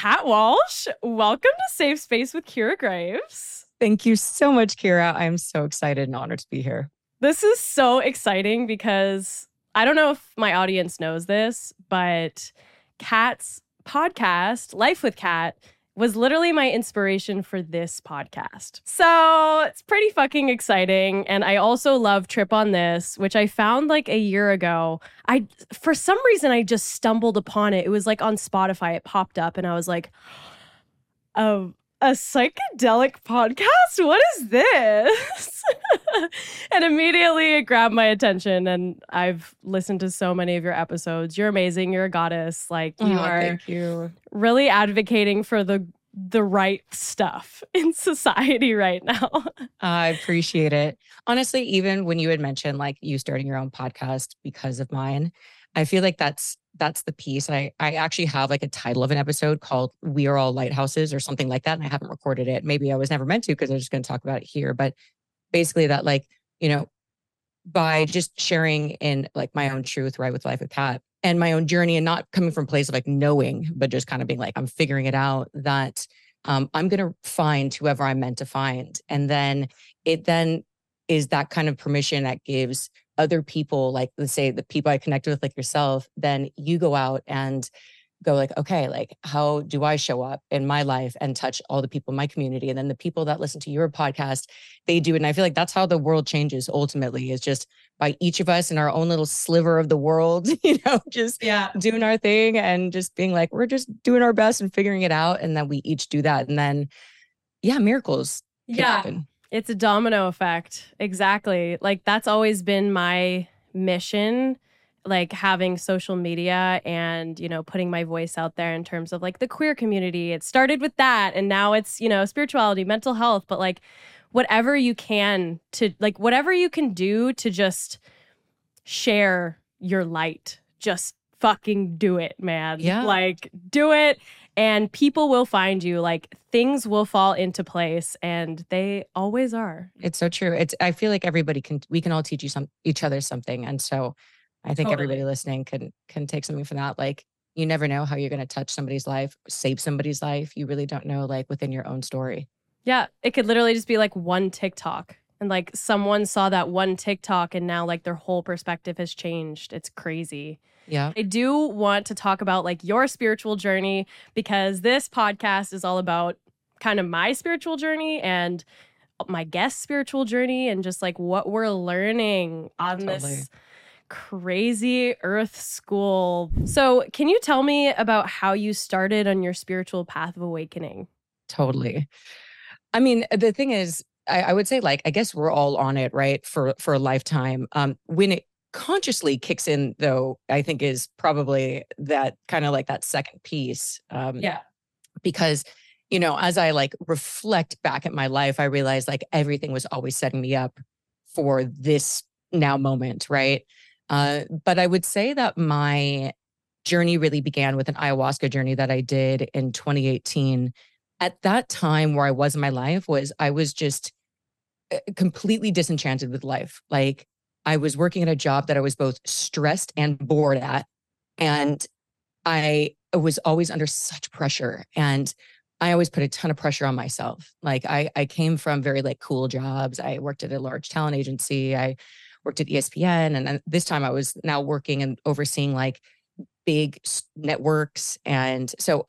Kat Walsh. Welcome to Safe Space with Kira Graves. Thank you so much, Kira. I'm so excited and honored to be here. This is so exciting because I don't know if my audience knows this, but Kat's podcast, Life with Kat, was literally my inspiration for this podcast. So it's pretty fucking exciting. And I also love Trip on This, which I found like a year ago. For some reason, I just stumbled upon it. It was like on Spotify, it popped up, and I was like, oh, a psychedelic podcast? What is this? And immediately it grabbed my attention. And I've listened to so many of your episodes. You're amazing. You're a goddess. Like you are Thank you. really advocating for the right stuff in society right now. I appreciate it. Honestly, even when you had mentioned like you starting your own podcast because of mine, I feel like that's the piece. I actually have like a title of an episode called We Are All Lighthouses or something like that. And I haven't recorded it. Maybe I was never meant to because I was just going to talk about it here. But basically that like, you know, by just sharing in like my own truth, right, with Life with Kat and my own journey and not coming from a place of like knowing, but just kind of being like, I'm figuring it out that I'm going to find whoever I'm meant to find. And then it then is that kind of permission that gives other people, like let's say the people I connect with, like yourself, then you go out and go like, okay, like how do I show up in my life and touch all the people in my community? And then the people that listen to your podcast, they do it. And I feel like that's how the world changes ultimately is just by each of us in our own little sliver of the world, just doing our thing and just being like, we're just doing our best and figuring it out. And then we each do that. And then, yeah, miracles can happen. It's a domino effect. Exactly. Like that's always been my mission, like having social media and, putting my voice out there in terms of like the queer community. It started with that and now it's, spirituality, mental health, but like whatever you can whatever you can do to just share your light, just fucking do it, man. Yeah. Like do it and people will find you. Like things will fall into place and they always are. It's so true. I feel like we can all teach each other something. And so I think everybody listening can take something from that. Like you never know how you're going to touch somebody's life, save somebody's life. You really don't know like within your own story. Yeah, it could literally just be like one TikTok and like someone saw that one TikTok and now like their whole perspective has changed. It's crazy. Yeah. I do want to talk about like your spiritual journey because this podcast is all about kind of my spiritual journey and my guest spiritual journey and just like what we're learning on this crazy earth school. So, can you tell me about how you started on your spiritual path of awakening? Totally. I mean, the thing is, I would say like, I guess we're all on it, right? For a lifetime. When it consciously kicks in though, I think is probably that kind of like that second piece. Because, as I like reflect back at my life, I realized like everything was always setting me up for this now moment, right? But I would say that my journey really began with an ayahuasca journey that I did in 2018. At that time where I was in my life I was just completely disenchanted with life. Like I was working at a job that I was both stressed and bored at. And I was always under such pressure. And I always put a ton of pressure on myself. Like I came from very like cool jobs. I worked at a large talent agency. I worked at ESPN. And then this time I was now working and overseeing like big networks. And so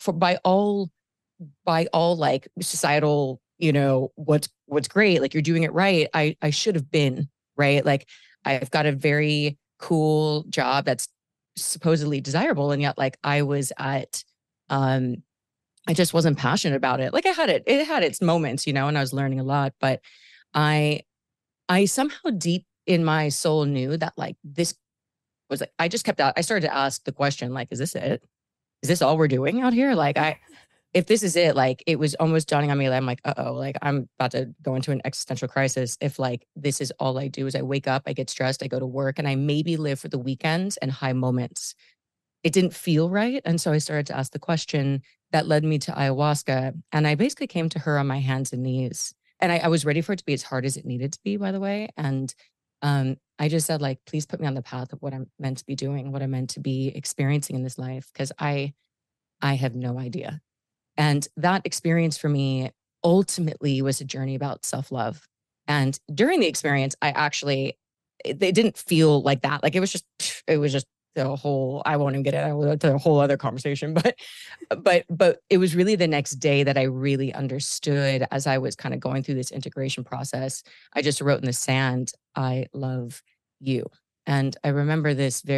by all like societal, what's great, like you're doing it right. I should have been, right? Like I've got a very cool job that's supposedly desirable. And yet like I just wasn't passionate about it. Like it had its moments, and I was learning a lot, but I somehow deep in my soul knew that like this was like, I started to ask the question, like, is this it? Is this all we're doing out here? Like if this is it, like it was almost dawning on me that I'm like, uh-oh, like I'm about to go into an existential crisis. If like, this is all I do is I wake up, I get stressed, I go to work and I maybe live for the weekends and high moments. It didn't feel right. And so I started to ask the question that led me to ayahuasca. And I basically came to her on my hands and knees. And I was ready for it to be as hard as it needed to be, by the way. And I just said, like, please put me on the path of what I'm meant to be doing, what I'm meant to be experiencing in this life. Cause I have no idea. And that experience for me ultimately was a journey about self-love. And during the experience, it didn't feel like that. Like it was just the whole, I won't even get into a whole other conversation, but it was really the next day that I really understood as I was kind of going through this integration process. I just wrote in the sand, I love you. And I remember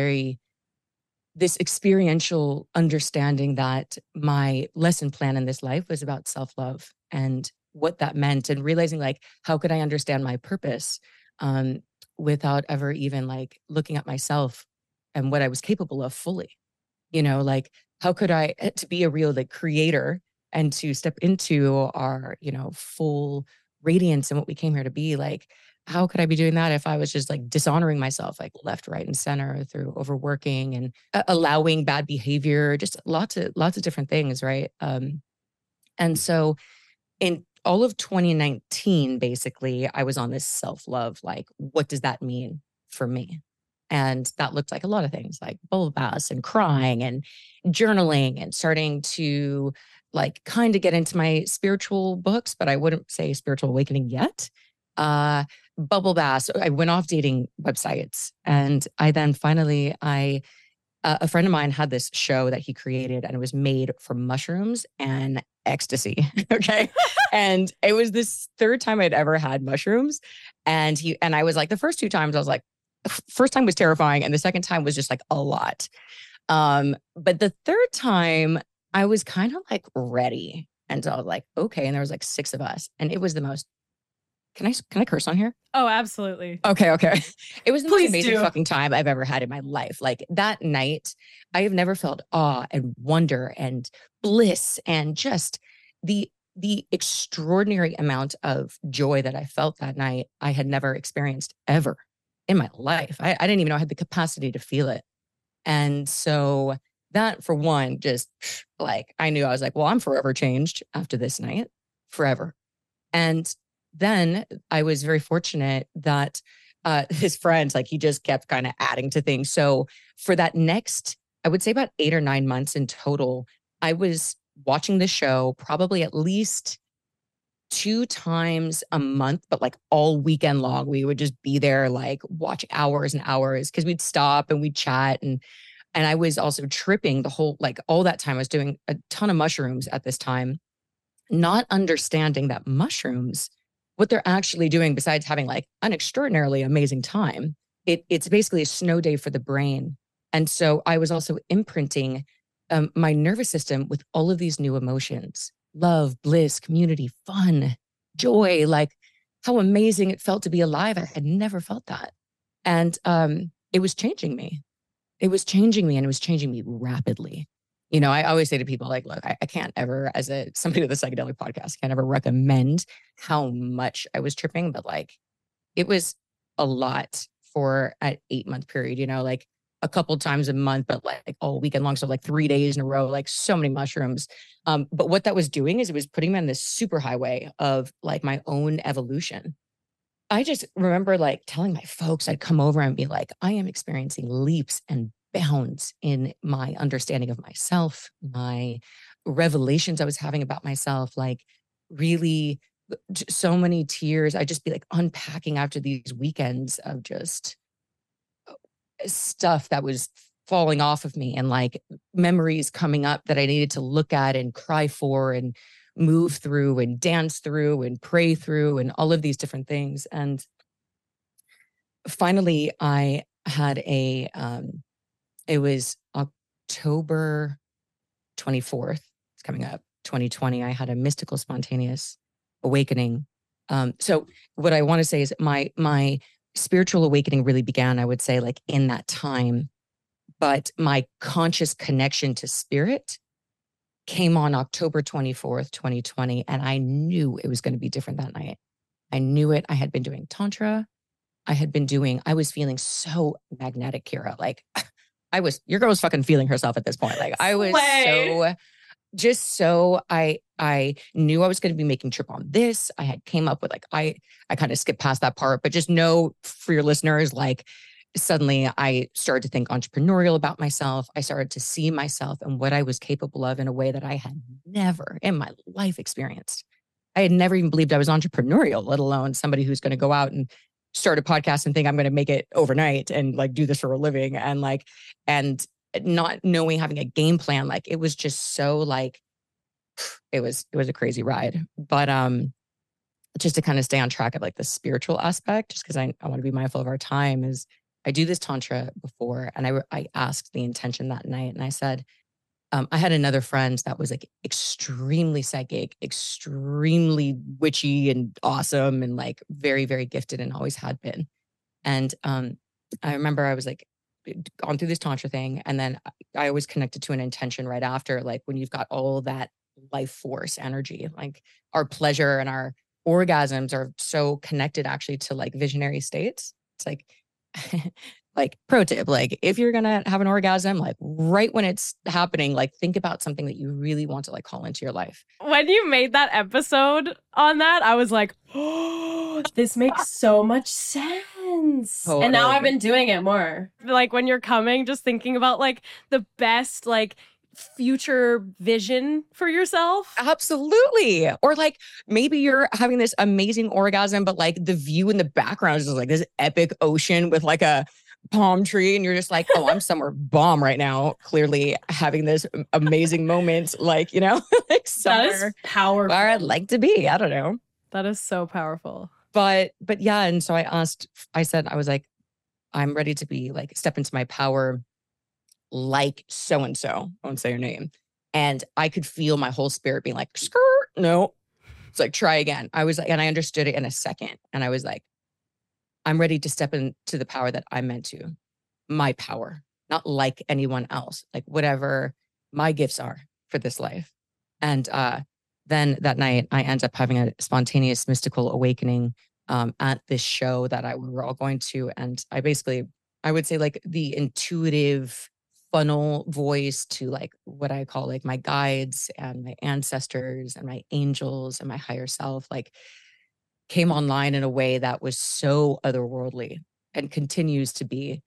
this experiential understanding that my lesson plan in this life was about self-love and what that meant, and realizing like, how could I understand my purpose without ever even like looking at myself and what I was capable of fully, like how could I, to be a real like creator and to step into our, full radiance and what we came here to be, like, how could I be doing that if I was just like dishonoring myself, like left, right, and center through overworking and allowing bad behavior, just lots of different things, right? And so in all of 2019, basically, I was on this self-love, like, what does that mean for me? And that looked like a lot of things, like bubble baths and crying and journaling and starting to like kind of get into my spiritual books, but I wouldn't say spiritual awakening yet. Bubble baths. I went off dating websites, and I then finally, a friend of mine had this show that he created, and it was made from mushrooms and ecstasy. Okay. And it was this third time I'd ever had mushrooms. And I was like, the first two times I was like, first time was terrifying. And the second time was just like a lot. But the third time I was kind of like ready. And so I was like, okay. And there was like 6 of us, and it was the most, can I curse on here? Oh, absolutely. Okay. It was the most amazing do. fucking time I've ever had in my life. Like that night, I have never felt awe and wonder and bliss and just the extraordinary amount of joy that I felt that night. I had never experienced ever in my life. I didn't even know I had the capacity to feel it. And so that, for one, just like, I knew, I was like, well, I'm forever changed after this night, forever. And then I was very fortunate that his friends, like, he just kept kind of adding to things. So for that next, I would say about 8 or 9 months in total, I was watching the show probably at least 2 times a month, but like all weekend long. We would just be there, like watch hours and hours, because we'd stop and we'd chat. And I was also tripping the whole, like all that time. I was doing a ton of mushrooms at this time, not understanding that mushrooms, what they're actually doing besides having like an extraordinarily amazing time, it's basically a snow day for the brain. And so I was also imprinting my nervous system with all of these new emotions: love, bliss, community, fun, joy, like how amazing it felt to be alive. I had never felt that. And it was changing me. It was changing me, and it was changing me rapidly. I always say to people, like, look, I can't ever, as somebody with a psychedelic podcast, can't ever recommend how much I was tripping, but like, it was a lot for an 8-month period, like a couple times a month, but like all weekend long. So like 3 days in a row, like so many mushrooms. But what that was doing is it was putting me on this super highway of like my own evolution. I just remember like telling my folks, I'd come over and be like, I am experiencing leaps and bounds in my understanding of myself, my revelations I was having about myself, like really so many tears. I'd just be like unpacking after these weekends of just stuff that was falling off of me, and like memories coming up that I needed to look at and cry for and move through and dance through and pray through and all of these different things. And finally I had it was October 24th, it's coming up, 2020. I had a mystical spontaneous awakening. So what I want to say is my spiritual awakening really began, I would say, like in that time, but my conscious connection to spirit came on October 24th, 2020. And I knew it was going to be different that night. I knew it. I had been doing Tantra. I was feeling so magnetic, Kira. Like your girl was fucking feeling herself at this point. Like I was I knew I was going to be making trip on this. I had came up with like, I kind of skipped past that part, but just know for your listeners, like suddenly I started to think entrepreneurial about myself. I started to see myself and what I was capable of in a way that I had never in my life experienced. I had never even believed I was entrepreneurial, let alone somebody who's going to go out and start a podcast and think I'm going to make it overnight and like do this for a living and not knowing, having a game plan. Like it was just so like, it was a crazy ride. But just to kind of stay on track of like the spiritual aspect, just because I want to be mindful of our time, is I do this tantra before, and I asked the intention that night, and I said, I had another friend that was like extremely psychic, extremely witchy and awesome, and like very, very gifted, and always had been. And I remember I was like gone through this tantra thing, and then I always connected to an intention right after, like when you've got all that life force energy, like our pleasure and our orgasms are so connected actually to like visionary states. It's like like pro tip, like if you're gonna have an orgasm, like right when it's happening, like think about something that you really want to like call into your life. When you made that episode on that, I was like, oh, this makes so much sense. Totally. And now I've been doing it more. Like when you're coming, just thinking about like the best like future vision for yourself. Absolutely. Or like maybe you're having this amazing orgasm, but like the view in the background is like this epic ocean with like a palm tree, and you're just like, oh, I'm somewhere bomb right now, clearly having this amazing moment, like, you know, like somewhere that is powerful, where I'd like to be. I don't know. That is so powerful. But yeah, and so I said, I was like, I'm ready to be like step into my power like so and so. I won't say her name. And I could feel my whole spirit being like, skirt, no. It's like, try again. I was like, and I understood it in a second. And I was like, I'm ready to step into the power that I'm meant to, my power, not like anyone else, like whatever my gifts are for this life. And then that night, I end up having a spontaneous mystical awakening at this show that we were all going to. And I would say like the intuitive funnel voice to like what I call like my guides and my ancestors and my angels and my higher self, like came online in a way that was so otherworldly and continues to be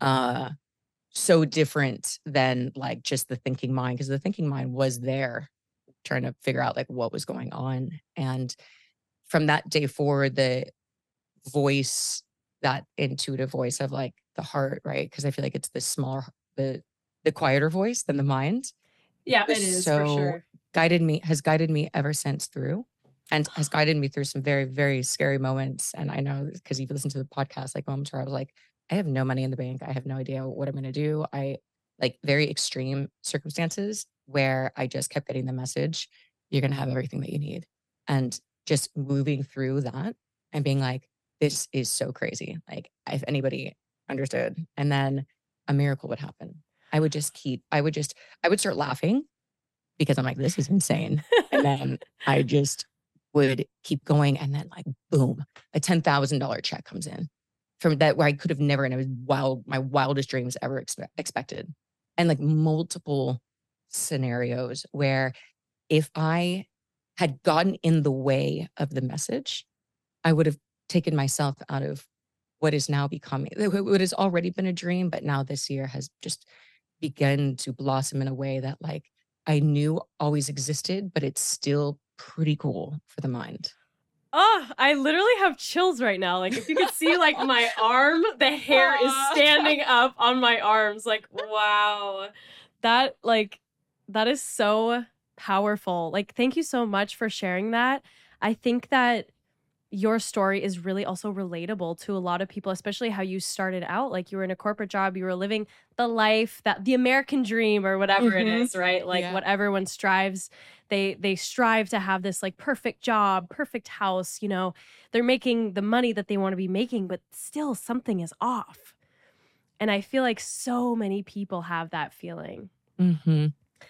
so different than like just the thinking mind, because the thinking mind was there trying to figure out like what was going on. And from that day forward, the voice, that intuitive voice of like the heart, right? Because I feel like it's the smaller, the quieter voice than the mind. Yeah, it is so for sure. Has guided me ever since through, and has guided me through some very, very scary moments. And I know because you've listened to the podcast, like moments where I was like, I have no money in the bank. I have no idea what I'm going to do. I like very extreme circumstances where I just kept getting the message, you're going to have everything that you need. And just moving through that and being like, this is so crazy. Like if anybody understood, and then a miracle would happen. I would start laughing because I'm like, this is insane. And then I just would keep going. And then like, boom, a $10,000 check comes in from that where I could have never, and it was my wildest dreams ever expected. And like multiple scenarios where if I had gotten in the way of the message, I would have taken myself out of what is now becoming, what has already been a dream, but now this year has just begun to blossom in a way that like I knew always existed, but it's still pretty cool for the mind. Oh, I literally have chills right now. Like if you could see like my arm, the hair is standing up on my arms. Like, wow. That is so powerful. Like, thank you so much for sharing that. I think that your story is really also relatable to a lot of people, especially how you started out. Like you were in a corporate job, you were living the life that the American dream or whatever it is, right? Like what everyone strives, they strive to have this like perfect job, perfect house, you know, they're making the money that they want to be making, but still something is off. And I feel like so many people have that feeling. Mm-hmm.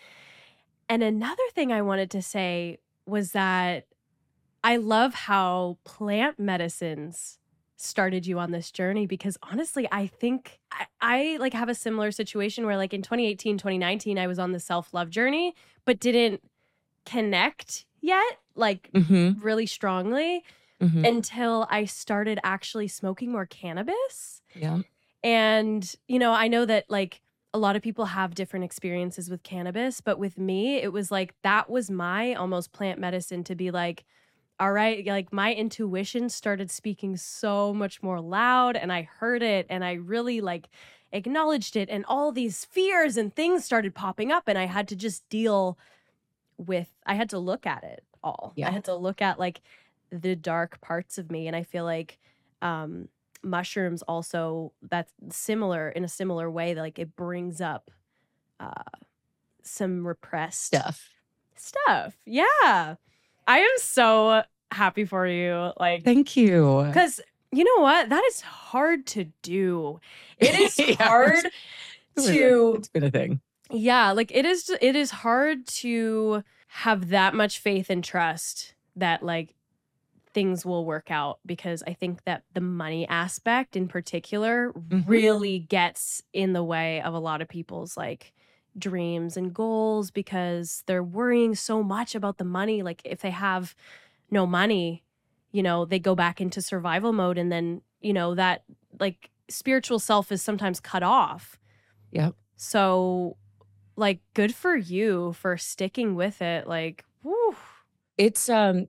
And another thing I wanted to say was that I love how plant medicines started you on this journey, because honestly, I think I like have a similar situation where like in 2018, 2019, I was on the self-love journey, but didn't connect yet, like really strongly until I started actually smoking more cannabis. Yeah. And, you know, I know that like a lot of people have different experiences with cannabis, but with me, it was like that was my almost plant medicine to be like, all right, like my intuition started speaking so much more loud and I heard it and I really like acknowledged it and all these fears and things started popping up and I had to just deal with I had to look at it all. I Yeah. had to look at like the dark parts of me and I feel like um mushrooms also that's similar in a similar way like it brings up uh some repressed Stuff. stuff. Yeah. I am so happy for you. Like, Thank you. because you know what? That is hard to do. It is Yeah, hard to, it's been a thing. yeah, like it is hard to have that much faith and trust that like things will work out because I think that the money aspect in particular really gets in the way of a lot of people's like dreams and goals because they're worrying so much about the money. Like if they have no money, you know, they go back into survival mode and then, you know, that like spiritual self is sometimes cut off. Yep. So like good for you for sticking with it. Like, whew. It's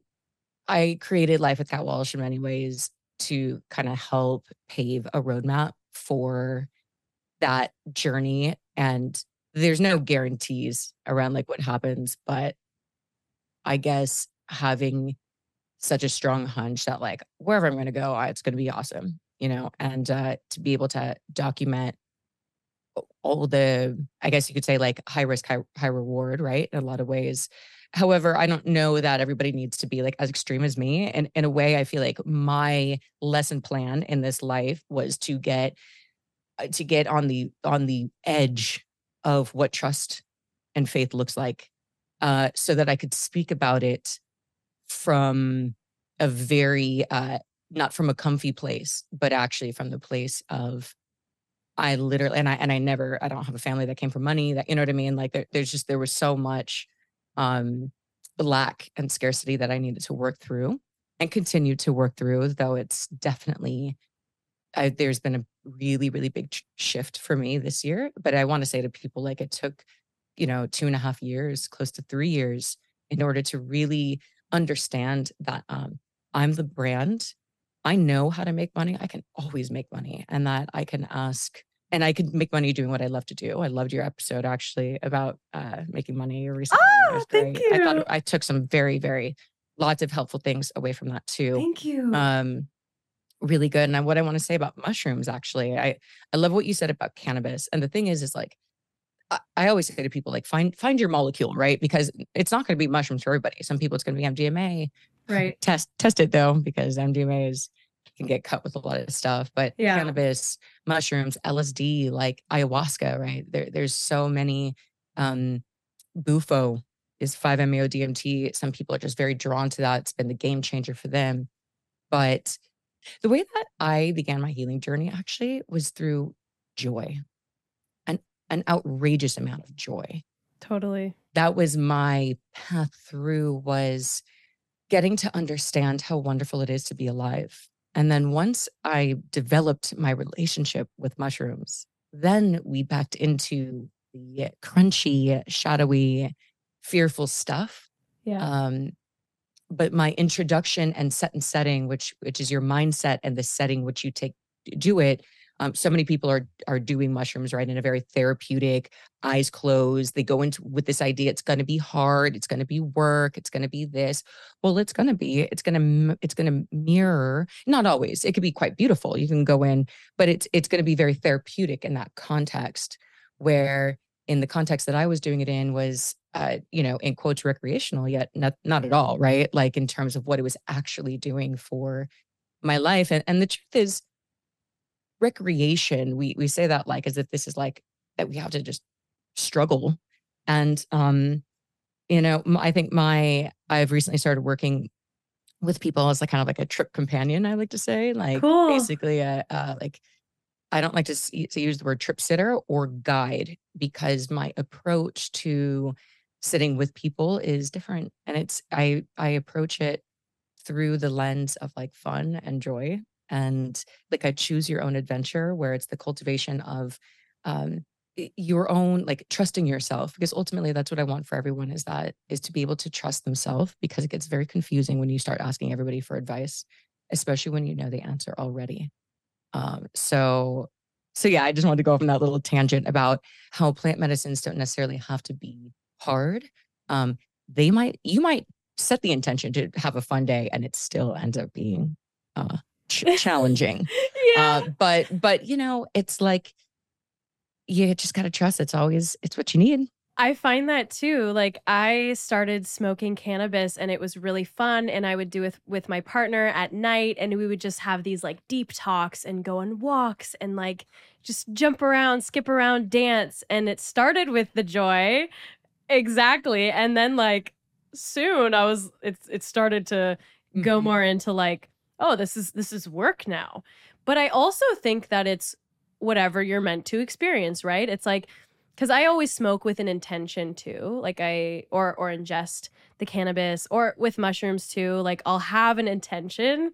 I created Life with Kat Walsh in many ways to kind of help pave a roadmap for that journey. And there's no guarantees around like what happens, but I guess having such a strong hunch that like wherever I'm going to go, it's going to be awesome, you know, and to be able to document all the, I guess you could say like high risk, high reward, right? In a lot of ways. However, I don't know that everybody needs to be like as extreme as me. And in a way, I feel like my lesson plan in this life was to get on the edge of what trust and faith looks like, so that I could speak about it from a very not from a comfy place, but actually from the place of I literally I don't have a family that came from money that, you know what I mean? Like there was so much lack and scarcity that I needed to work through and continue to work through, though it's definitely there's been a really, really big shift for me this year. But I want to say to people, like it took, you know, 2.5 years, close to 3 years in order to really understand that I'm the brand. I know how to make money. I can always make money and that I can ask and I can make money doing what I love to do. I loved your episode actually about making money recently. It was Thank great. I thought you. I took some very, very lots of helpful things away from that too. Thank you. Really good. And what I want to say about mushrooms, actually, I love what you said about cannabis. And the thing is like, I always say to people, like, find your molecule, right? Because it's not going to be mushrooms for everybody. Some people it's going to be MDMA. Right. Test it though, because MDMA can get cut with a lot of stuff. But Yeah. cannabis, mushrooms, LSD, like ayahuasca, right? There's so many. Bufo is 5-MeO DMT. Some people are just very drawn to that. It's been the game changer for them. But the way that I began my healing journey actually was through joy, an outrageous amount of joy. Totally. That was my path through, was getting to understand how wonderful it is to be alive. And then once I developed my relationship with mushrooms, then we backed into the crunchy, shadowy, fearful stuff. Yeah. But my introduction and setting, which is your mindset and the setting which you take do it. So many people are doing mushrooms, right, in a very therapeutic, eyes closed. They go into with this idea it's going to be hard, it's going to be work, it's going to be this. Well, it's going to mirror. Not always. It could be quite beautiful. You can go in, but it's going to be very therapeutic in that context. Where in the context that I was doing it in was, in quotes, recreational, yet not at all, right? Like in terms of what it was actually doing for my life. And the truth is, recreation, we say that like as if this is like that we have to just struggle. And I think I've recently started working with people as like kind of like a trip companion, I like to say. Like Cool. basically like I don't like to use the word trip sitter or guide, because my approach to sitting with people is different. And I approach it through the lens of like fun and joy. and like a choose your own adventure, where it's the cultivation of um, your own, like trusting yourself, because ultimately that's what I want for everyone, is to be able to trust themselves, because it gets very confusing when you start asking everybody for advice, especially when you know the answer already. So yeah, I just wanted to go off on that little tangent about how plant medicines don't necessarily have to be hard. Um, you might set the intention to have a fun day and it still ends up being challenging. Yeah. But it's like, you just got to trust it's what you need. I find that too. Like I started smoking cannabis and it was really fun, and I would do it with my partner at night, and we would just have these like deep talks and go on walks and like just jump around, skip around, dance, and it started with the joy. Exactly. And then like soon it started to go more into like, oh, this is work now. But I also think that it's whatever you're meant to experience, right? It's like, because I always smoke with an intention too, like or ingest the cannabis, or with mushrooms too. Like I'll have an intention,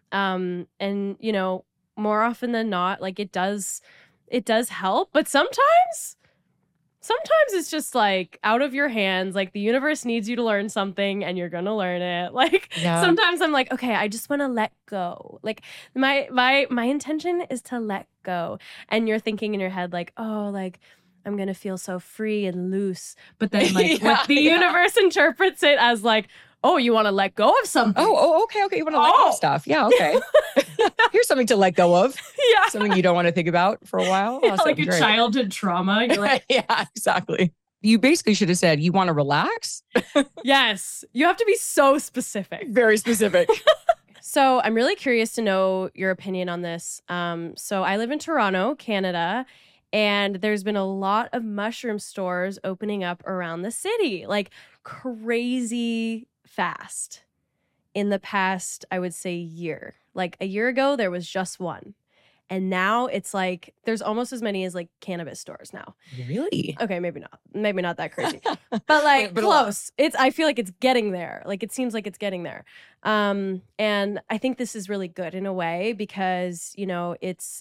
and more often than not, like it does help. But sometimes it's just like out of your hands. Like the universe needs you to learn something, and you're gonna learn it. Like sometimes I'm like, okay, I just want to let go. Like my intention is to let go, and you're thinking in your head like, oh, like I'm going to feel so free and loose. But then like the universe interprets it as like, oh, you want to let go of something. Okay. You want to let go of stuff. Yeah. Okay. Here's something to let go of. Yeah. Something you don't want to think about for a while. Yeah, like a childhood trauma. You're like, yeah, exactly. You basically should have said, you want to relax? Yes. You have to be so specific. Very specific. So I'm really curious to know your opinion on this. So I live in Toronto, Canada. And there's been a lot of mushroom stores opening up around the city, like crazy fast in the past, I would say, year. Like a year ago, there was just one. And now it's like there's almost as many as like cannabis stores now. Really? Okay, maybe not. Maybe not that crazy. But like close. I feel like it's getting there. Like it seems like it's getting there. And I think this is really good in a way because, it's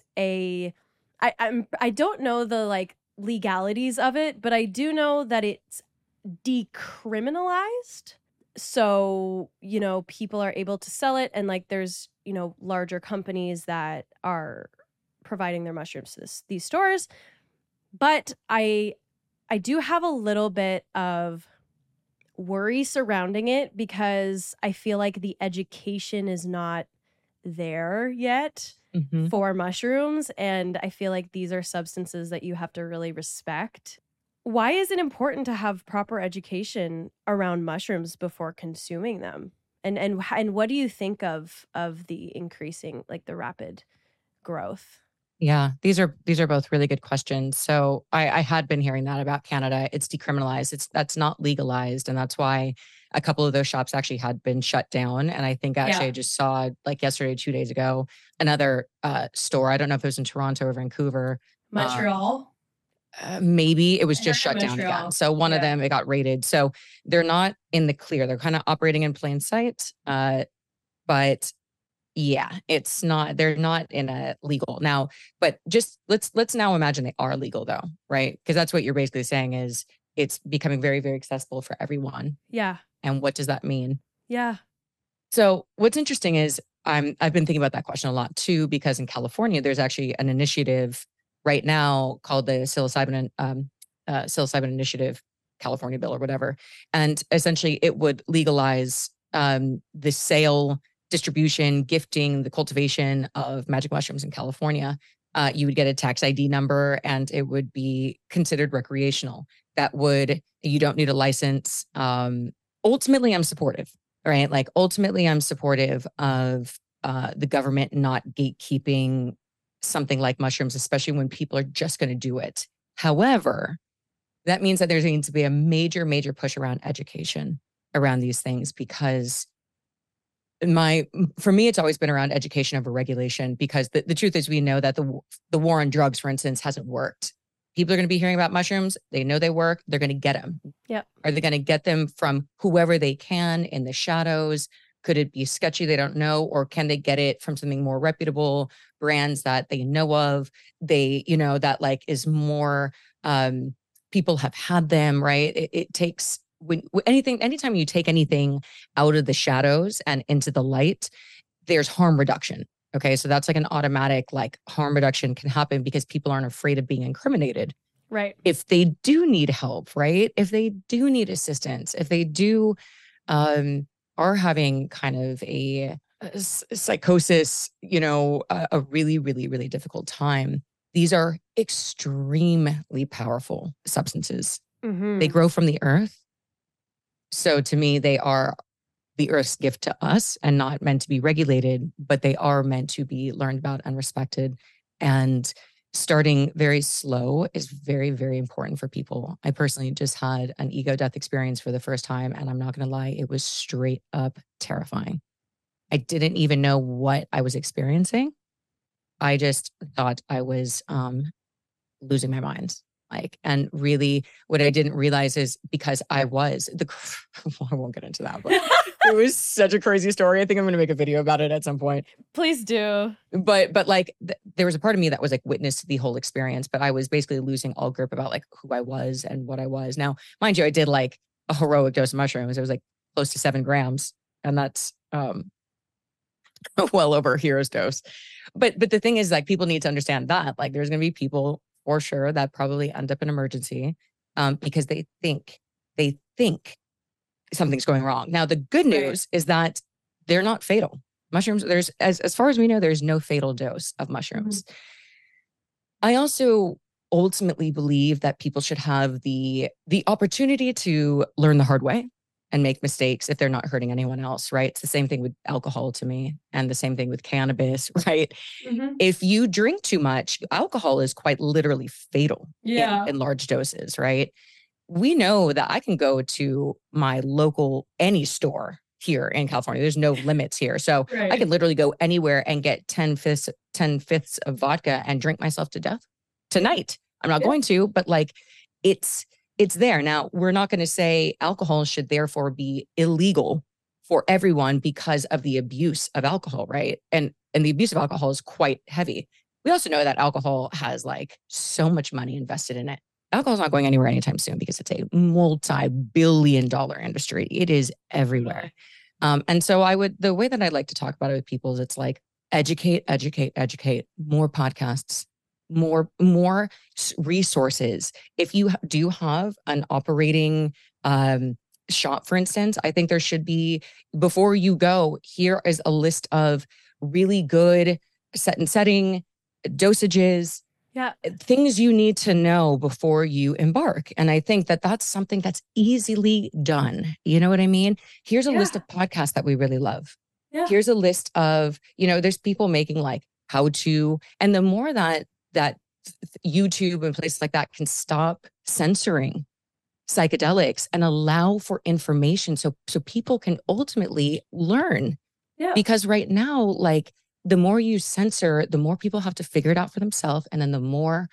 I don't know the like legalities of it, but I do know that it's decriminalized. So, people are able to sell it, and like there's, larger companies that are providing their mushrooms to these stores. But I do have a little bit of worry surrounding it because I feel like the education is not there yet. For mushrooms. And I feel like these are substances that you have to really respect. Why is it important to have proper education around mushrooms before consuming them? And what do you think of the increasing, like the rapid growth? Yeah, these are both really good questions. So I had been hearing that about Canada. It's decriminalized. That's not legalized. And that's why a couple of those shops actually had been shut down. And I think actually I just saw like yesterday, 2 days ago, another store. I don't know if it was in Toronto or Vancouver. Montreal? Maybe it was just shut down again. So one of them, it got raided. So they're not in the clear. They're kind of operating in plain sight. But yeah, they're not in a legal now, but just let's now imagine they are legal though, right? Because that's what you're basically saying is it's becoming very, very accessible for everyone. Yeah. And what does that mean? Yeah. So what's interesting is I've been thinking about that question a lot too, because in California, there's actually an initiative right now called the psilocybin initiative, California bill or whatever. And essentially it would legalize the sale, distribution, gifting, the cultivation of magic mushrooms in California. You would get a tax ID number and it would be considered recreational. You don't need a license. Ultimately, I'm supportive, right? Like ultimately, I'm supportive of the government not gatekeeping something like mushrooms, especially when people are just going to do it. However, that means that there needs to be a major, major push around education around these things because for me, it's always been around education over regulation because the truth is we know that the war on drugs, for instance, hasn't worked. People are going to be hearing about mushrooms. They know they work. They're going to get them. Yeah. Are they going to get them from whoever they can in the shadows, Could it be sketchy? They don't know. Or can they get it from something more reputable, brands that they know of? They, that like is more, people have had them, right? It takes anytime you take anything out of the shadows and into the light, there's harm reduction. Okay. So that's like an automatic, like harm reduction can happen because people aren't afraid of being incriminated. Right. If they do need help, right? If they do need assistance, if they do are having kind of a psychosis, a really, really, really difficult time, these are extremely powerful substances. Mm-hmm. They grow from the earth. So to me, they are the earth's gift to us and not meant to be regulated, but they are meant to be learned about and respected. And starting very slow is very, very important for people. I personally just had an ego death experience for the first time, and I'm not going to lie, it was straight up terrifying. I didn't even know what I was experiencing. I just thought I was losing my mind. And really what I didn't realize is because I was well, I won't get into that, but it was such a crazy story. I think I'm going to make a video about it at some point. Please do. But like there was a part of me that was like witness to the whole experience, but I was basically losing all grip about like who I was and what I was. Now, mind you, I did like a heroic dose of mushrooms. It was like close to 7 grams. And that's well over a hero's dose. But the thing is, like, people need to understand that like there's going to be people for sure that probably end up in emergency because they think something's going wrong. Now, the good news is that they're not fatal. Mushrooms, there's as far as we know, there's no fatal dose of mushrooms. Mm-hmm. I also ultimately believe that people should have the opportunity to learn the hard way and make mistakes if they're not hurting anyone else, right? It's the same thing with alcohol to me, and the same thing with cannabis, right? Mm-hmm. If you drink too much, alcohol is quite literally fatal in large doses, right? We know that I can go to my local, any store here in California. There's no limits here. So right. I can literally go anywhere and get 10 fifths of vodka and drink myself to death tonight. I'm not going to, but like it's there. Now, we're not going to say alcohol should therefore be illegal for everyone because of the abuse of alcohol, right? And the abuse of alcohol is quite heavy. We also know that alcohol has like so much money invested in it. Alcohol's not going anywhere anytime soon because it's a multi-billion-dollar industry. It is everywhere. And so the way that I like to talk about it with people is it's like educate, more podcasts, more resources. If you do have an operating shop, for instance, I think there should be, before you go, here is a list of really good setting dosages, things you need to know before you embark. And I think that that's something that's easily done. You know what I mean? Here's a list of podcasts that we really love. Yeah. Here's a list of, there's people making like how to, and the more that YouTube and places like that can stop censoring psychedelics and allow for information so people can ultimately learn. Yeah. Because right now, like, the more you censor, the more people have to figure it out for themselves. And then the more,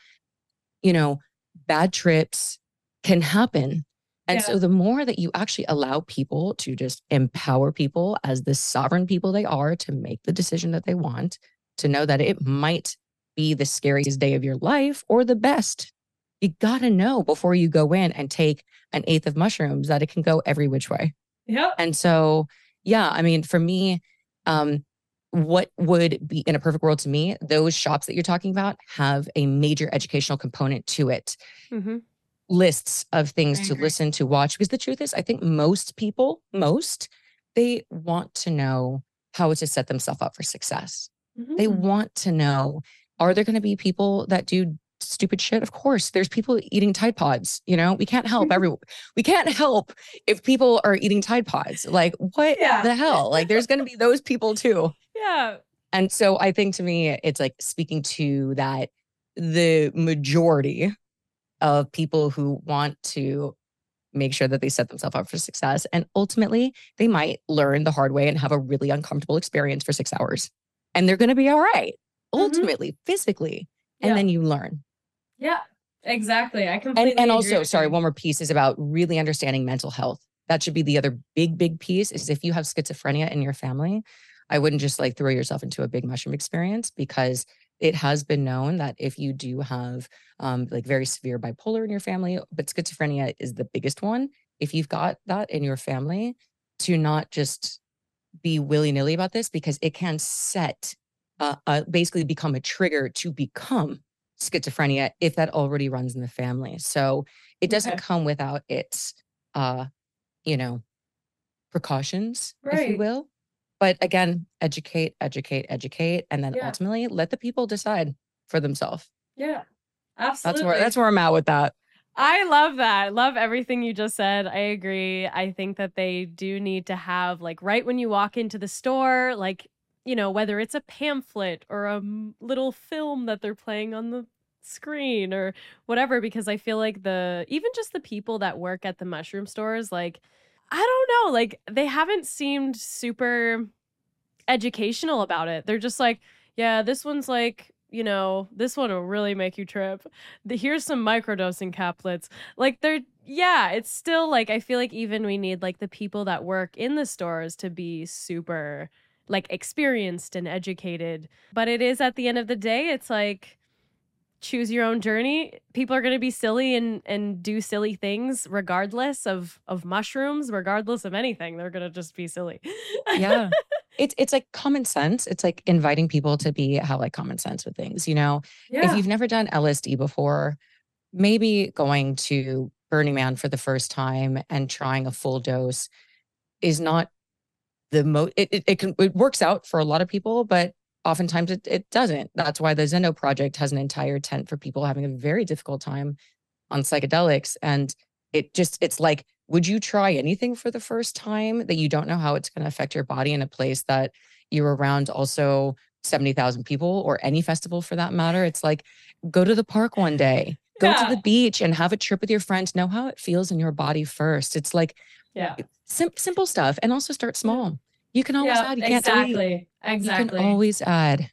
bad trips can happen. And so the more that you actually allow people to just empower people as the sovereign people they are to make the decision that they want, to know that it might be the scariest day of your life or the best. You got to know before you go in and take an eighth of mushrooms that it can go every which way. Yeah. And so, I mean, for me, what would be in a perfect world to me, those shops that you're talking about have a major educational component to it. Mm-hmm. Lists of things to listen to, watch, because the truth is, I think most people, they want to know how to set themselves up for success. Mm-hmm. They want to know, are there going to be people that do stupid shit? Of course, there's people eating Tide Pods. We can't help everyone. We can't help if people are eating Tide Pods. Like, what the hell? Like, there's going to be those people too. Yeah. And so I think to me, it's like speaking to that, the majority of people who want to make sure that they set themselves up for success. And ultimately, they might learn the hard way and have a really uncomfortable experience for 6 hours. And they're going to be all right, ultimately, physically. And then you learn. Yeah, exactly. I completely and also, agree. sorry, one more piece is about really understanding mental health. that should be the other big piece is if you have schizophrenia in your family, I wouldn't just like throw yourself into a big mushroom experience, because it has been known that if you do have like very severe bipolar in your family, but schizophrenia is the biggest one. If you've got that in your family, to not just be willy-nilly about this, because it can set basically become a trigger to become schizophrenia if that already runs in the family. So it doesn't come without its you know, precautions, if you will. But again, educate, and then ultimately let the people decide for themselves. Yeah, absolutely. That's where I'm at with that. I love that. I love everything you just said. I agree. I think that they do need to have, like, right when you walk into the store, like, you know, whether it's a pamphlet or a little film that they're playing on the screen or whatever, because I feel like even just the people that work at the mushroom stores, like, I don't know, like, they haven't seemed super educational about it. They're just like, yeah, this one's like, you know, this one will really make you trip. Here's some microdosing caplets. Like, it's still like, I feel like even we need like the people that work in the stores to be super like experienced and educated. But it is, at the end of the day, it's like, choose your own journey. People are going to be silly and do silly things regardless of mushrooms, regardless of anything. They're going to just be silly. Yeah. It's like common sense. It's like inviting people to have like common sense with things, you know. If you've never done LSD before, maybe going to Burning Man for the first time and trying a full dose is not the most, it works out for a lot of people, but oftentimes it doesn't. That's why the Zendo Project has an entire tent for people having a very difficult time on psychedelics. And it's like, would you try anything for the first time that you don't know how it's going to affect your body in a place that you're around also 70,000 people, or any festival for that matter? It's like, go to the park one day, go to the beach and have a trip with your friends, know how it feels in your body first. It's like, simple stuff. And also start small. You can always add. You can't exactly. You can always add.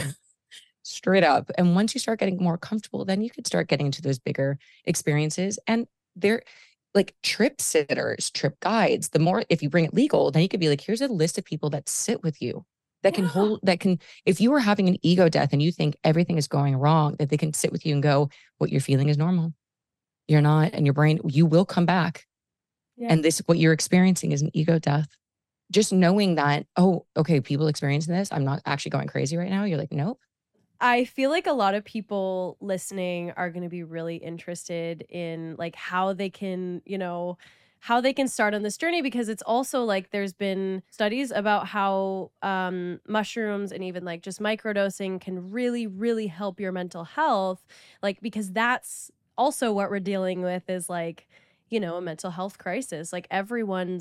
Straight up. And once you start getting more comfortable, then you could start getting into those bigger experiences. And they're like trip sitters, trip guides. The more, if you bring it legal, then you could be like, here's a list of people that sit with you, that can, if you are having an ego death and you think everything is going wrong, that they can sit with you and go, what you're feeling is normal. You're not, and your brain, you will come back. And what you're experiencing is an ego death. Just knowing that, oh, okay, people experiencing this, I'm not actually going crazy right now. You're like, nope. I feel like a lot of people listening are going to be really interested in like how they can, how they can start on this journey, because it's also like there's been studies about how mushrooms and even like just microdosing can really, really help your mental health. Like, because that's also what we're dealing with is like, a mental health crisis. Like everyone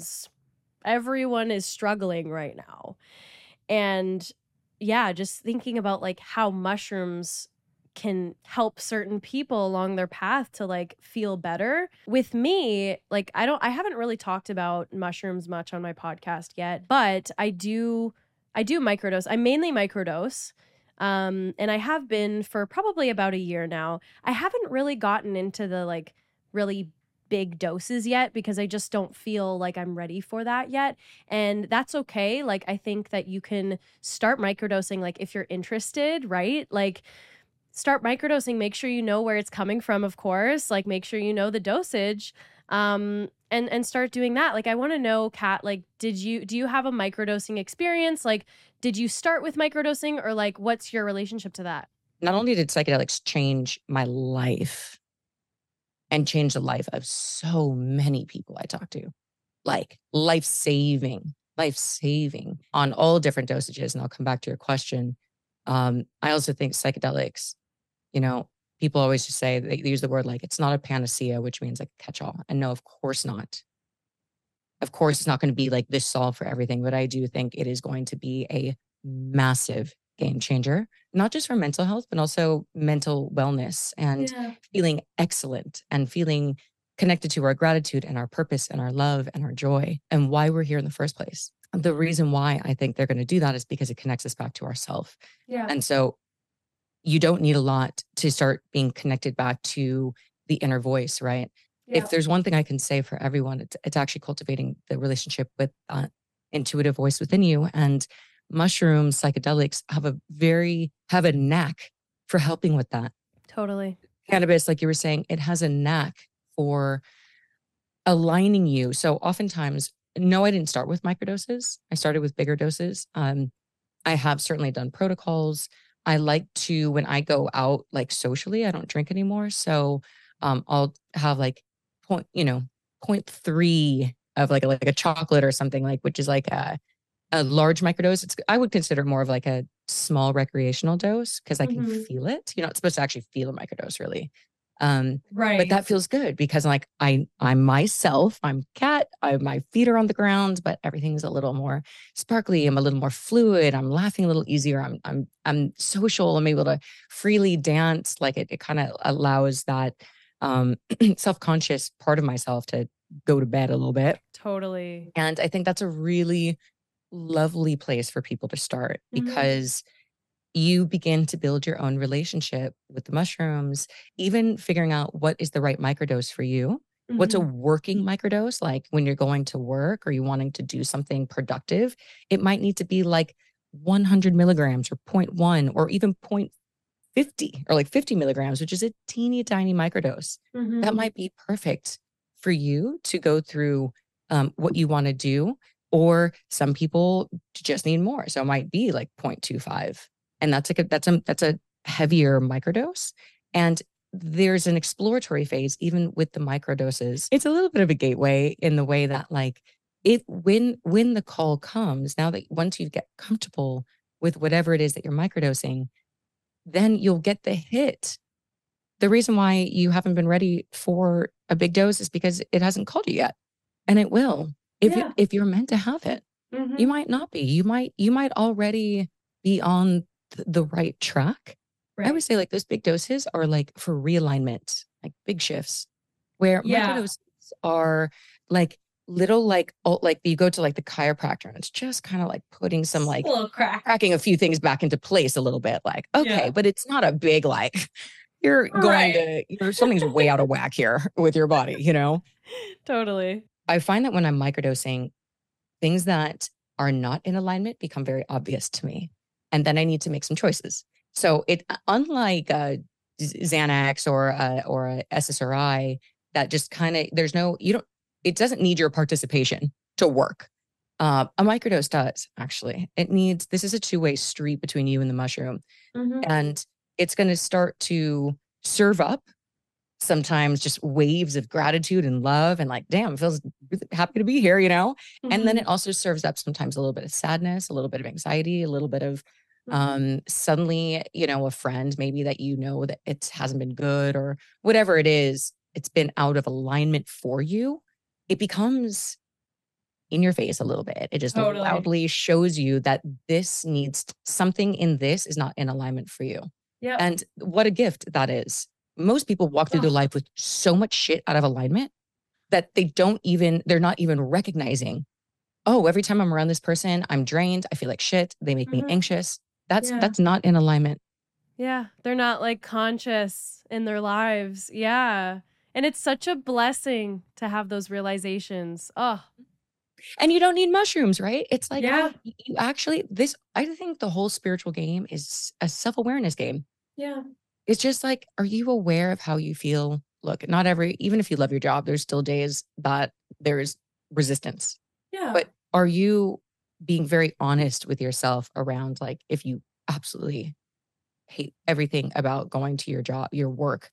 is struggling right now. And just thinking about like how mushrooms can help certain people along their path to like feel better. With me, like I haven't really talked about mushrooms much on my podcast yet, but I do microdose. I mainly microdose. And I have been for probably about a year now. I haven't really gotten into the like really big doses yet because I just don't feel like I'm ready for that yet. And that's okay. Like, I think that you can start microdosing, like if you're interested, right? Like start microdosing, make sure you know where it's coming from, of course, like make sure you know the dosage, and start doing that. Like, I want to know, Kat, like, do you have a microdosing experience? Like, did you start with microdosing, or like, what's your relationship to that? Not only did psychedelics change my life, and change the life of so many people I talk to, like life-saving on all different dosages. And I'll come back to your question. I also think psychedelics, people always just say, they use the word like, it's not a panacea, which means like catch-all. And no, of course not. Of course, it's not going to be like this solve for everything, but I do think it is going to be a massive game changer, not just for mental health, but also mental wellness and feeling excellent and feeling connected to our gratitude and our purpose and our love and our joy and why we're here in the first place. The reason why I think they're going to do that is because it connects us back to ourselves. And so you don't need a lot to start being connected back to the inner voice, right? if there's one thing I can say for everyone, it's actually cultivating the relationship with intuitive voice within you. And mushrooms, psychedelics have a knack for helping with that. Totally. Cannabis, like you were saying, it has a knack for aligning you. So oftentimes, no, I didn't start with microdoses. I started with bigger doses. I have certainly done protocols. I like to, when I go out like socially, I don't drink anymore. So I'll have like 0.3 of like a chocolate or something, like, which is like a large microdose. I would consider it more of like a small recreational dose because I can feel it. You're not supposed to actually feel a microdose really. Right. But that feels good because like I'm myself, I'm Kat, my feet are on the ground, but everything's a little more sparkly. I'm a little more fluid. I'm laughing a little easier. I'm social. I'm able to freely dance. Like it kind of allows that self-conscious part of myself to go to bed a little bit. Totally. And I think that's a really lovely place for people to start because you begin to build your own relationship with the mushrooms, even figuring out what is the right microdose for you. What's a working microdose? Like when you're going to work or you wanting to do something productive, it might need to be like 100 milligrams or 0.1 or even 0.50 or like 50 milligrams, which is a teeny tiny microdose. That might be perfect for you to go through what you want to do. Or some people just need more. So it might be like 0.25. And that's a heavier microdose. And there's an exploratory phase, even with the microdoses. It's a little bit of a gateway in the way that like when the call comes, now that once you get comfortable with whatever it is that you're microdosing, then you'll get the hit. The reason why you haven't been ready for a big dose is because it hasn't called you yet. And it will. If you're meant to have it, you might not be. You might already be on the right track. Right. I would say like those big doses are like for realignment, like big shifts, where microdoses are like little like you go to like the chiropractor and it's just kind of like putting some like cracking a few things back into place a little bit. Like, okay, but it's not a big like you're going to something's way out of whack here with your body, you know? Totally. I find that when I'm microdosing, things that are not in alignment become very obvious to me. And then I need to make some choices. So it, unlike Xanax or a SSRI, that just kind of, it doesn't need your participation to work. A microdose does, actually. This is a two-way street between you and the mushroom. And it's going to start to serve up sometimes just waves of gratitude and love and like, damn, feels really happy to be here, you know? And then it also serves up sometimes a little bit of sadness, a little bit of anxiety, a little bit of suddenly, a friend maybe that that it hasn't been good or whatever it is, it's been out of alignment for you. It becomes in your face a little bit. It just loudly shows you that something in this is not in alignment for you. Yeah. And what a gift that is. Most people walk through their life with so much shit out of alignment that they're not even recognizing, oh, every time I'm around this person, I'm drained. I feel like shit. They make me anxious. That's not in alignment. Yeah. They're not like conscious in their lives. Yeah. And it's such a blessing to have those realizations. Oh. And you don't need mushrooms, right? It's like, you actually, I think the whole spiritual game is a self-awareness game. Yeah. It's just like, are you aware of how you feel? Look, even if you love your job, there's still days that there's resistance. Yeah. But are you being very honest with yourself around like, if you absolutely hate everything about going to your job, your work,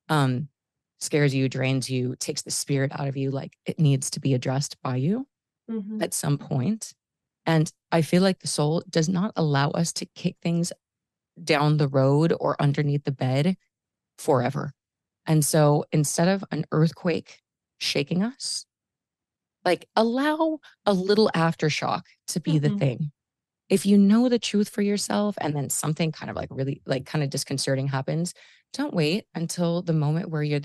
scares you, drains you, takes the spirit out of you, like it needs to be addressed by you at some point. And I feel like the soul does not allow us to kick things down the road or underneath the bed forever. And so instead of an earthquake shaking us, like allow a little aftershock to be the thing. If you know the truth for yourself and then something kind of like really like kind of disconcerting happens, don't wait until the moment where you're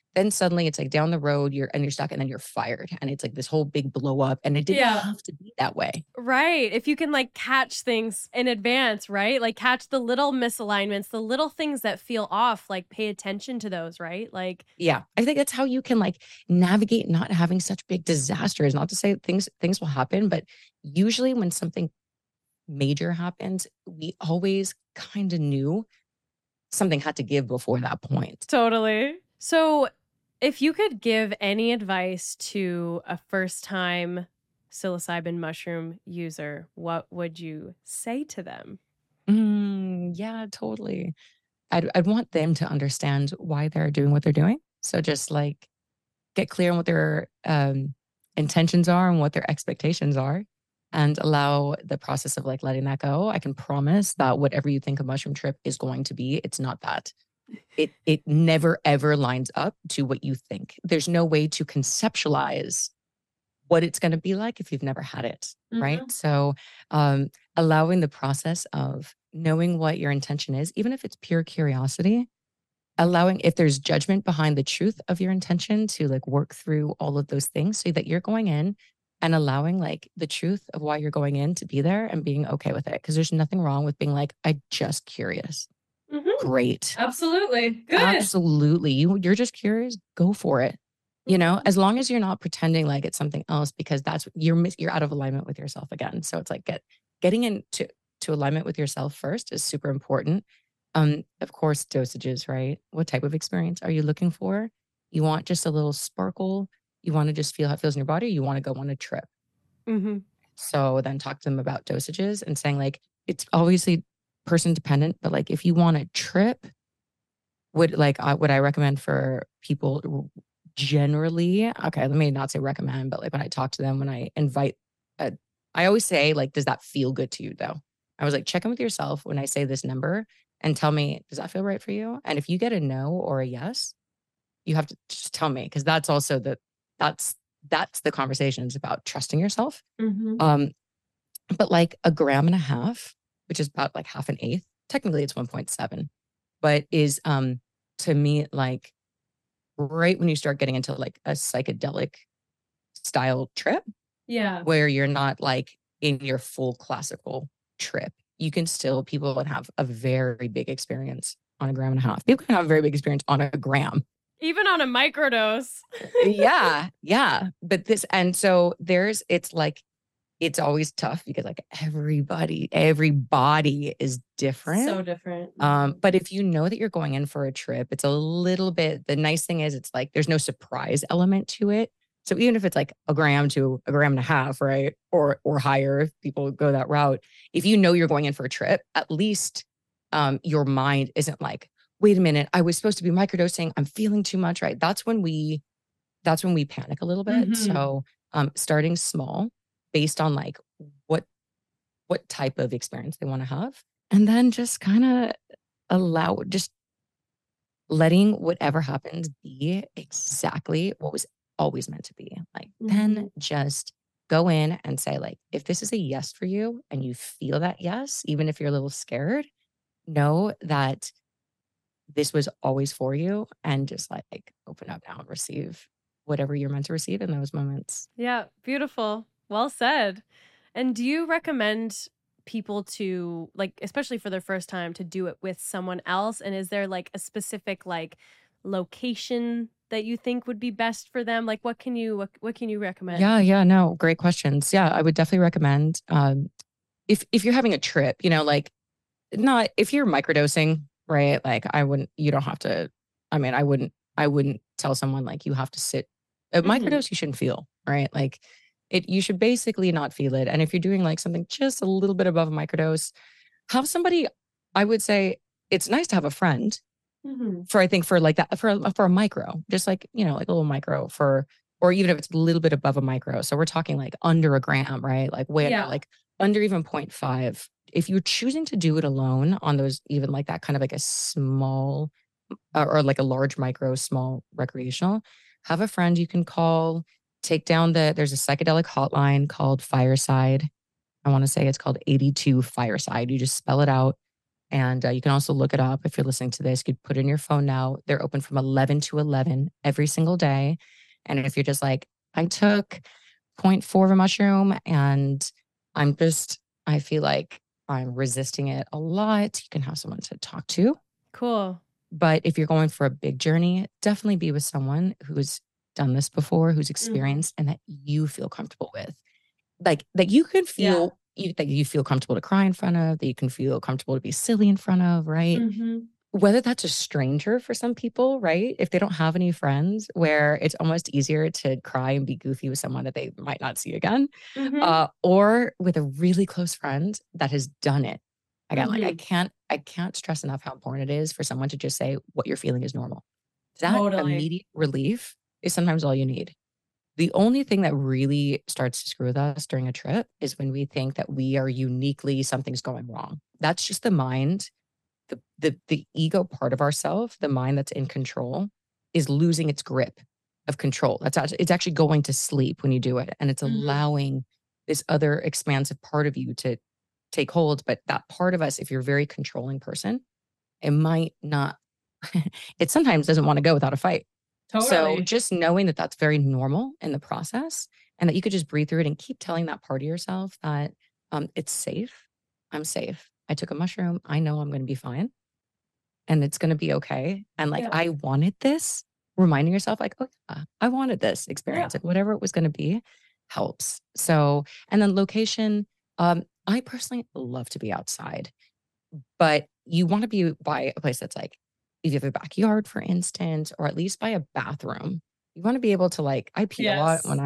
Then suddenly it's like down the road, you're stuck and then you're fired. And it's like this whole big blow up. And it didn't have to be that way. Right. If you can like catch things in advance, right? Like catch the little misalignments, the little things that feel off, like pay attention to those, right? Like, yeah, I think that's how you can like navigate not having such big disasters. Not to say things will happen, but usually when something major happens, we always kind of knew something had to give before that point. Totally. So, if you could give any advice to a first time psilocybin mushroom user, what would you say to them? Yeah, totally. I'd want them to understand why they're doing what they're doing. So just like get clear on what their intentions are and what their expectations are, and allow the process of like letting that go. I can promise that whatever you think a mushroom trip is going to be, it's not that. It never ever lines up to what you think. There's no way to conceptualize what it's going to be like if you've never had it, right? So allowing the process of knowing what your intention is, even if it's pure curiosity, allowing if there's judgment behind the truth of your intention, to like work through all of those things so that you're going in and allowing like the truth of why you're going in to be there and being okay with it. Because there's nothing wrong with being like, I just curious. Great. Absolutely. Good. Absolutely. You're just curious, go for it. You know, as long as you're not pretending like it's something else, because that's you're out of alignment with yourself again. So it's like getting into alignment with yourself first is super important. Of course, dosages, right? What type of experience are you looking for? You want just a little sparkle? You want to just feel how it feels in your body? Or you want to go on a trip? So then talk to them about dosages and saying like, it's obviously person dependent, but like if you want a trip, would I recommend for people generally, okay, let me not say recommend, but like when I talk to them, when I invite, I always say like, does that feel good to you though? I was like, check in with yourself when I say this number and tell me, does that feel right for you? And if you get a no or a yes, you have to just tell me, because that's also that's the conversation. It's about trusting yourself. But like 1.5 grams, which is about like half an eighth, technically it's 1.7, but is to me like right when you start getting into like a psychedelic style trip, where you're not like in your full classical trip, you can still, people can have a very big experience on 1.5 grams. People can have a very big experience on 1 gram. Even on a microdose. Yeah. But and so it's like, it's always tough because like every body is different. So different. But if you know that you're going in for a trip, it's a little bit, the nice thing is it's like, there's no surprise element to it. So even if it's like 1 gram to 1.5 grams, right? Or higher, if people go that route, if you know you're going in for a trip, at least your mind isn't like, wait a minute, I was supposed to be microdosing. I'm feeling too much, right? That's when we panic a little bit. So starting small based on like what type of experience they want to have. And then just kind of just letting whatever happens be exactly what was always meant to be. Like, then just go in and say like, if this is a yes for you and you feel that yes, even if you're a little scared, know that this was always for you, and just like open up now and receive whatever you're meant to receive in those moments. Yeah, beautiful. Well said. And do you recommend people to, like, especially for their first time, to do it with someone else? And is there like a specific like location that you think would be best for them? Like, what can you recommend? Yeah, no, great questions. Yeah, I would definitely recommend if you're having a trip, you know, like, not if you're microdosing, right? Like you don't have to, I mean, I wouldn't tell someone like you have to sit a microdose, you shouldn't feel, right? Like you should basically not feel it. And if you're doing like something just a little bit above a microdose, have somebody, I would say it's nice to have a friend for, I think for like that, for a micro, just like, you know, like a little micro or even if it's a little bit above a micro. So we're talking like under 1 gram, right? Like way under, like under even 0.5. If you're choosing to do it alone on those, even like that kind of like a small or like a large micro, small recreational, have a friend you can call, take down there's a psychedelic hotline called Fireside. I want to say it's called 82 Fireside. You just spell it out. And you can also look it up if you're listening to this. You could put it in your phone now. They're open from 11 to 11 every single day. And if you're just like, I took zero point 0.4 of a mushroom and I feel like I'm resisting it a lot, you can have someone to talk to. Cool. But if you're going for a big journey, definitely be with someone who's done this before, who's experienced, and that you feel comfortable with. Like that you can feel that you feel comfortable to cry in front of, that you can feel comfortable to be silly in front of, right? Whether that's a stranger for some people, right? If they don't have any friends, where it's almost easier to cry and be goofy with someone that they might not see again, or with a really close friend that has done it. Again, like I can't stress enough how important it is for someone to just say what you're feeling is normal. That immediate relief is sometimes all you need. The only thing that really starts to screw with us during a trip is when we think that we are uniquely, something's going wrong. That's just the mind. The ego part of ourself, the mind that's in control, is losing its grip of control. It's actually going to sleep when you do it. And it's allowing this other expansive part of you to take hold. But that part of us, if you're a very controlling person, it might not, it sometimes doesn't want to go without a fight. So just knowing that that's very normal in the process, and that you could just breathe through it and keep telling that part of yourself that it's safe. I'm safe. I took a mushroom. I know I'm going to be fine and it's going to be okay. And like, I wanted this, reminding yourself like, oh yeah, I wanted this experience, like whatever it was going to be helps. So, and then location, I personally love to be outside, but you want to be by a place that's like, if you have a backyard, for instance, or at least by a bathroom. You want to be able to like, I pee a lot when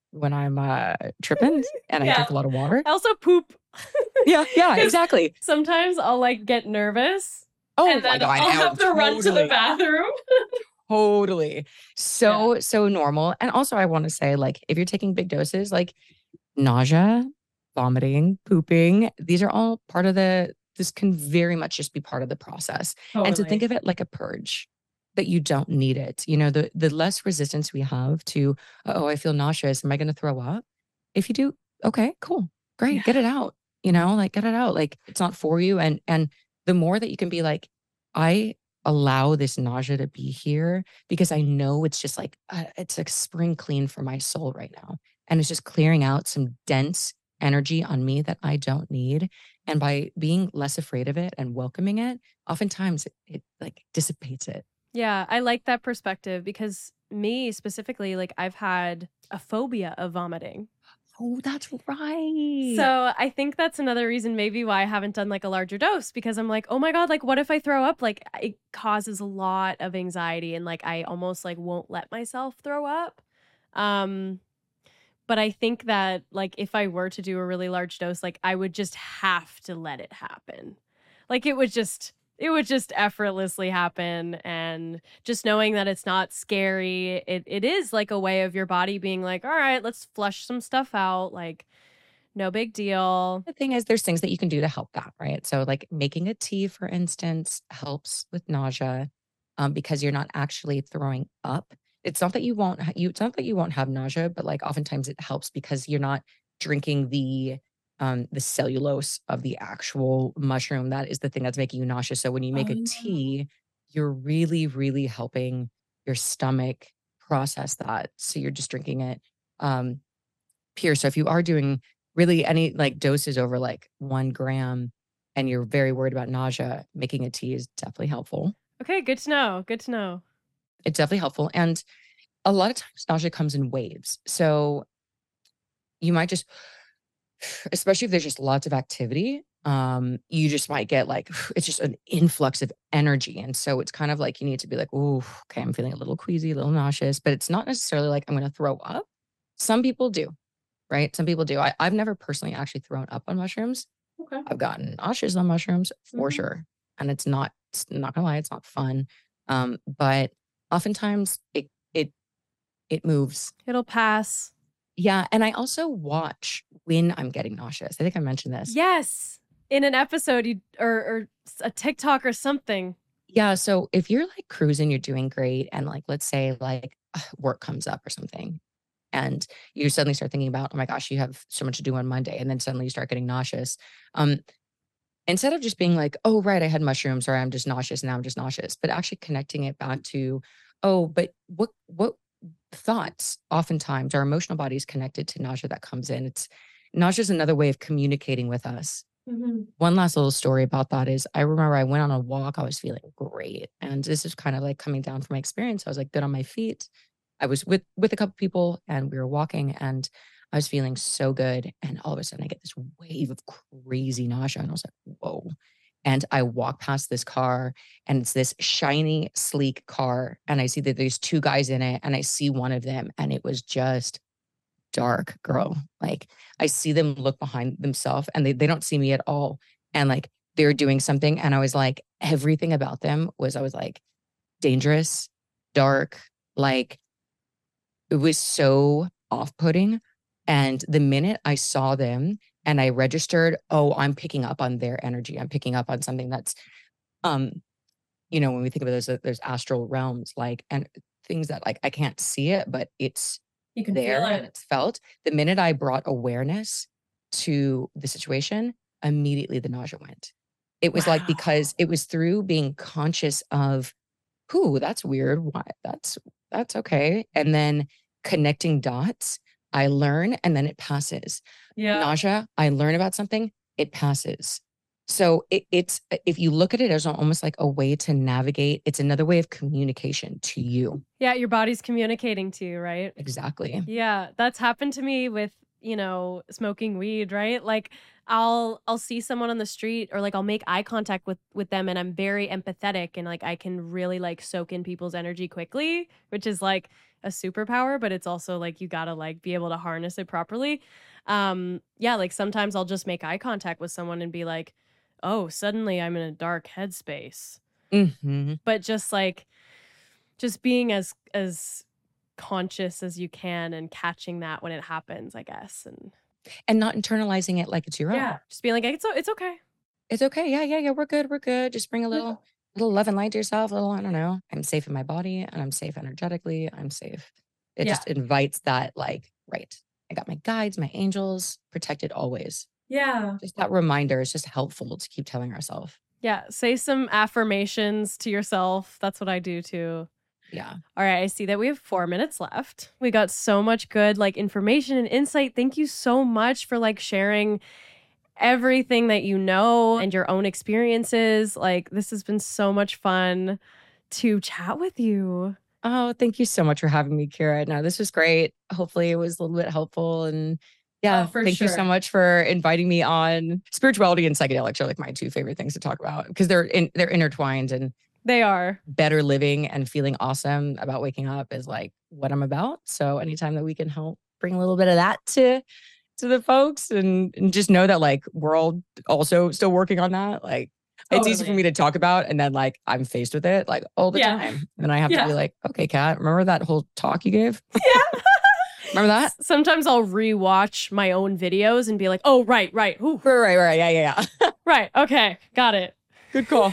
I'm tripping and I drink a lot of water. I also poop. Yeah, exactly. Sometimes I'll like get nervous. Oh and then I'll have to run to the bathroom. Totally. So normal. And also I want to say, like, if you're taking big doses, like nausea, vomiting, pooping, these are all part of this can very much just be part of the process. And to think of it like a purge, that you don't need it. You know, the less resistance we have to, oh, I feel nauseous. Am I going to throw up? If you do, okay, cool, great, get it out. You know, like get it out. Like it's not for you. And the more that you can be like, I allow this nausea to be here because I know it's just like, it's like spring clean for my soul right now. And it's just clearing out some dense energy on me that I don't need. And by being less afraid of it and welcoming it, oftentimes it like dissipates it. Yeah, I like that perspective because me specifically, like I've had a phobia of vomiting. Oh, that's right. So I think that's another reason maybe why I haven't done like a larger dose, because I'm like, oh my God, like what if I throw up? Like it causes a lot of anxiety and like I almost like won't let myself throw up. But I think that like if I were to do a really large dose, like I would just have to let it happen. Like it would just effortlessly happen. And just knowing that it's not scary, it is like a way of your body being like, all right, let's flush some stuff out. Like no big deal. The thing is, there's things that you can do to help that, right? So like making a tea, for instance, helps with nausea because you're not actually throwing up. It's not that it's not that you won't have nausea, but like oftentimes it helps because you're not drinking the cellulose of the actual mushroom. That is the thing that's making you nauseous. So when you make a tea, you're really, really helping your stomach process that. So you're just drinking it pure. So if you are doing really any like doses over like 1 gram and you're very worried about nausea, making a tea is definitely helpful. Okay, good to know. Good to know. It's definitely helpful. And a lot of times nausea comes in waves. So you might just, especially if there's just lots of activity, you just might get like, it's just an influx of energy. And so it's kind of like you need to be like, oh, okay, I'm feeling a little queasy, a little nauseous, but it's not necessarily like I'm going to throw up. Some people do, right? Some people do. I've never personally actually thrown up on mushrooms. Okay. I've gotten nauseous on mushrooms for sure. And it's not gonna lie, it's not fun. But oftentimes it moves. It'll pass. Yeah. And I also watch when I'm getting nauseous. I think I mentioned this. Yes. In an episode or a TikTok or something. Yeah. So if you're like cruising, you're doing great. And like, let's say like work comes up or something. And you suddenly start thinking about, oh my gosh, you have so much to do on Monday. And then suddenly you start getting nauseous. instead of just being like, oh, right, I had mushrooms or I'm just nauseous. Now I'm just nauseous, but actually connecting it back to, oh, but what thoughts oftentimes our emotional body is connected to nausea that comes in. It's nausea is another way of communicating with us. One last little story about that is I remember I went on a walk. I was feeling great. And this is kind of like coming down from my experience. I was like good on my feet. I was with a couple people and we were walking and I was feeling so good. And all of a sudden I get this wave of crazy nausea. And I was like, whoa. And I walk past this car and it's this shiny, sleek car. And I see that there's two guys in it. And I see one of them and it was just dark, girl. Like I see them look behind themselves and they don't see me at all. And like they're doing something. And I was like, everything about them was, I was like, dangerous, dark, like it was so off-putting. And the minute I saw them and I registered, oh, I'm picking up on their energy. I'm picking up on something that's, when we think about those, there's astral realms, like, and things that like, I can't see it, but it's You can there feel and it. it's felt. The minute I brought awareness to the situation, immediately the nausea went. It was like, because it was through being conscious of, ooh, that's weird. Why? That's okay. And then connecting dots, I learn and then it passes. Yeah. Nausea, I learn about something, it passes. So it's, if you look at it as almost like a way to navigate, it's another way of communication to you. Yeah, your body's communicating to you, right? Exactly. Yeah, that's happened to me with, smoking weed, right? Like I'll see someone on the street or like I'll make eye contact with them and I'm very empathetic and like I can really like soak in people's energy quickly, which is like a superpower, but it's also like you got to like be able to harness it properly. Yeah, like sometimes I'll just make eye contact with someone and be like, "Oh, suddenly I'm in a dark headspace." Mm-hmm. But just being as conscious as you can and catching that when it happens, I guess. And not internalizing it like it's your own. Just being like, it's okay. It's okay. Yeah. We're good. We're good. Just bring a little love and light to yourself. A little, I don't know. I'm safe in my body and I'm safe energetically. I'm safe. It just invites that, like, right. I got my guides, my angels protected always. Yeah. Just that reminder is just helpful to keep telling ourselves. Yeah. Say some affirmations to yourself. That's what I do too. Yeah. All right. I see that we have 4 minutes left. We got so much good like information and insight. Thank you so much for like sharing everything that you know and your own experiences. Like this has been so much fun to chat with you. Oh, thank you so much for having me, Kira. No, this was great. Hopefully it was a little bit helpful. And yeah, thank you so much for inviting me on. Spirituality and psychedelics are like my two favorite things to talk about because they're intertwined, and they are. Better living and feeling awesome about waking up is like what I'm about. So anytime that we can help bring a little bit of that to the folks and just know that like we're all also still working on that. Like It's easy for me to talk about and then like I'm faced with it like all the time. And I have to be like, okay, Kat, remember that whole talk you gave? Yeah. Remember that? Sometimes I'll rewatch my own videos and be like, oh, right. Ooh. Right. Yeah. Right. Okay. Got it. Good call.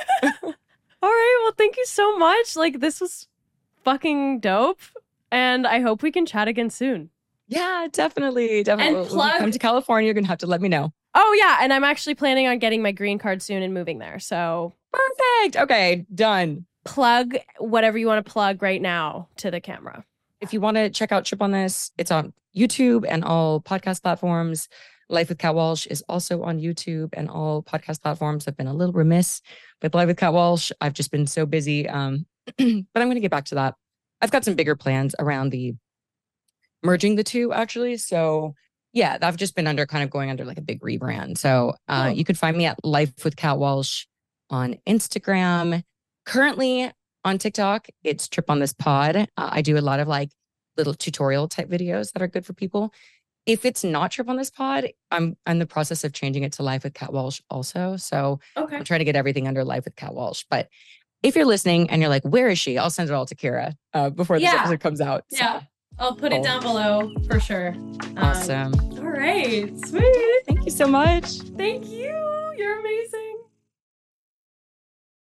All right. Well, thank you so much. Like, this was fucking dope. And I hope we can chat again soon. Yeah, definitely. And when you come to California, you're going to have to let me know. Oh, yeah. And I'm actually planning on getting my green card soon and moving there. So perfect. Okay, done. Plug whatever you want to plug right now to the camera. If you want to check out Trip on This, it's on YouTube and all podcast platforms. Life with Kat Walsh is also on YouTube and all podcast platforms. I've been a little remiss with Life with Kat Walsh. I've just been so busy. But I'm going to get back to that. I've got some bigger plans around the merging the two, actually. So yeah, I've just been going under like a big rebrand. So you could find me at Life with Kat Walsh on Instagram. Currently on TikTok, it's Trip on This Pod. I do a lot of like little tutorial type videos that are good for people. If it's not Trip on This Pod, I'm in the process of changing it to Life with Kat Walsh also. So I'm trying to get everything under Life with Kat Walsh. But if you're listening and you're like, where is she? I'll send it all to Kira before this episode comes out. So. Yeah. I'll put it down below for sure. Awesome. All right. Sweet. Thank you so much. Thank you. You're amazing.